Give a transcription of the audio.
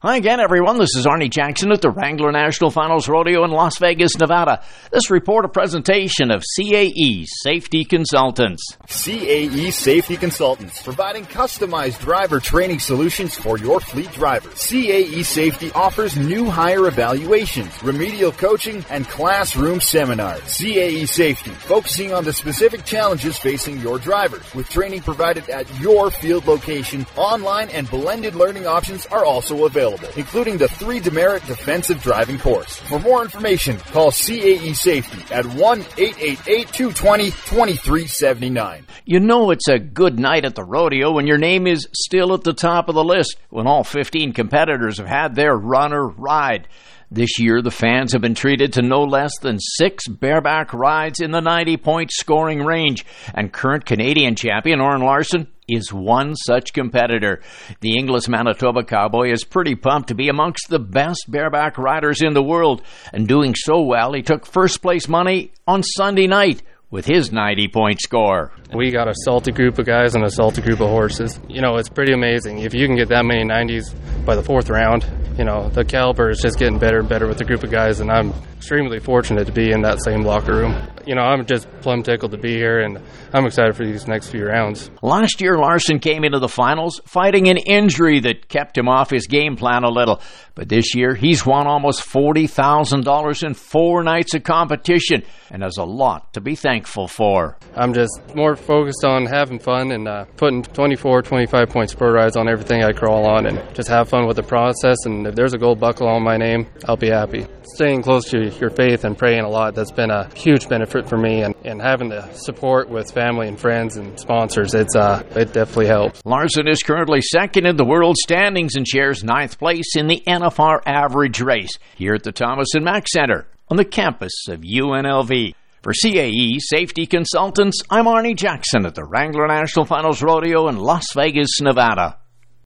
Hi again, everyone. This is Arnie Jackson at the Wrangler National Finals Rodeo in Las Vegas, Nevada. This report a presentation of CAE Safety Consultants. CAE Safety Consultants, providing customized driver training solutions for your fleet drivers. CAE Safety offers new hire evaluations, remedial coaching, and classroom seminars. CAE Safety, focusing on the specific challenges facing your drivers, with training provided at your field location. Online and blended learning options are also available, including the 3 demerit defensive driving course. For more information, call CAE Safety at 1-888-220-2379. You know it's a good night at the rodeo when your name is still at the top of the list, when all 15 competitors have had their run or ride. This year, the fans have been treated to no less than 6 bareback rides in the 90-point scoring range, and current Canadian champion Orrin Larson is one such competitor. The Inglis Manitoba Cowboy is pretty pumped to be amongst the best bareback riders in the world, and doing so well, he took first place money on Sunday night with his 90-point score. We got a salty group of guys and a salty group of horses. You know, it's pretty amazing. If you can get that many 90s by the 4th round, you know, the caliber is just getting better and better with the group of guys, and I'm extremely fortunate to be in that same locker room. You know, I'm just plumb tickled to be here, and I'm excited for these next few rounds. Last year, Larson came into the finals fighting an injury that kept him off his game plan a little. But this year, he's won almost $40,000 in 4 nights of competition and has a lot to be thankful for. I'm just more focused on having fun and putting 24, 25-point spur rides on everything I crawl on, and just have fun with the process. And if there's a gold buckle on my name, I'll be happy. Staying close to your faith and praying a lot, that's been a huge benefit for me, and having the support with family and friends and sponsors, it definitely helps. Larson is currently second in the world standings and shares 9th place in the NFR average race here at the Thomas & Mack Center on the campus of UNLV. For CAE Safety Consultants, I'm Arnie Jackson at the Wrangler National Finals Rodeo in Las Vegas, Nevada.